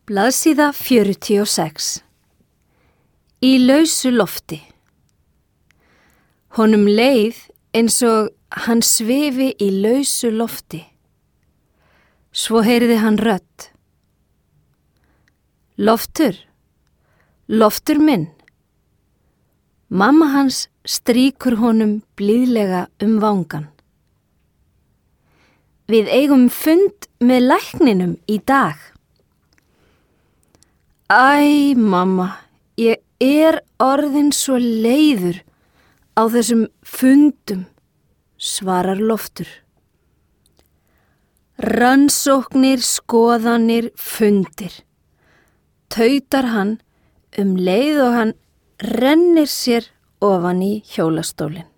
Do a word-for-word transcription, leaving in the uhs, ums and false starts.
Blaðsíða fjörutíu og sex. Í lausu lofti. Honum leið eins og hann svifi í lausu lofti. Svo heyrði hann rödd. Loftur, Loftur minn. Mamma hans strýkur honum blíðlega um vangann. Við eigum fund með lækninum í dag. Æ, mamma, ég er orðin svo leiður á þessum fundum, svarar Loftur. Rannsóknir, skoðanir, fundir, tautar hann um leið og hann rennir sér ofan í hjólastólinn.